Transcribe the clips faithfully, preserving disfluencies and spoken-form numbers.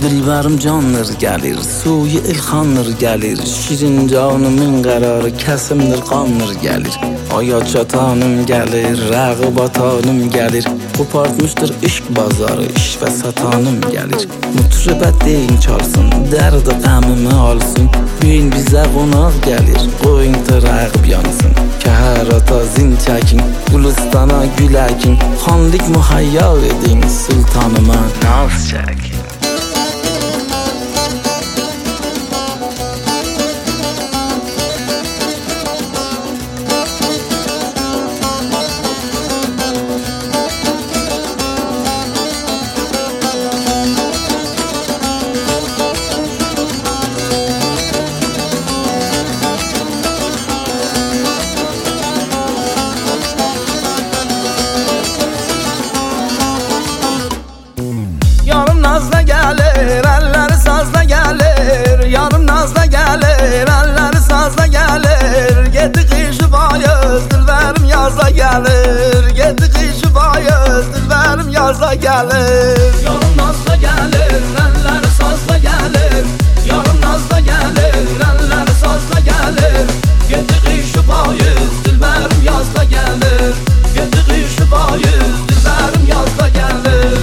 Dilberim canlar gelir, suyu ilhanlar gelir. Şirin canımın kararı kesimdir kanlar gelir. Aya çatanım gelir, rağı batanım gelir. Kopartmıştır işk bazarı, iş ve satanım gelir. Mutribet deyin çalsın, derdi qəmimi alsın. Büyün bize qonar gelir, qoyun tırağıb yansın. Kəharata zin çəkin, Gülistana gül əkin. Xanlik muhayya edin, sultanıma naz çəkin. Yarım nazla gelir, elleri sazla gelir. Yarım nazla gelir, elleri sazla gelir. Gitti kışı bayız, dilberim yazla gelir. Gitti kışı bayız, dilberim yazla gelir. Yarım nazla gelir, elleri sazla gelir. Yarım nazla gelir, elleri sazla gelir. Gitti kışı bayız, dilberim yazla gelir. Gitti kışı bayız, dilberim yazla gelir.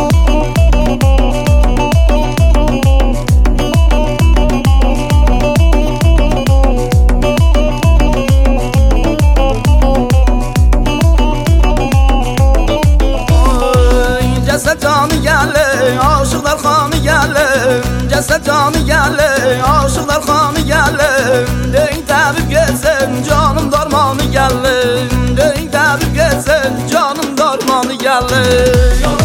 Ceset canı gelir, aşıklar kanı gelir. Ceset canı gelir, aşıklar kanı gelir. Deyin tabip gelsin, canım darmanı gelir. Deyin tabip gelsin, canım darmanı gelir.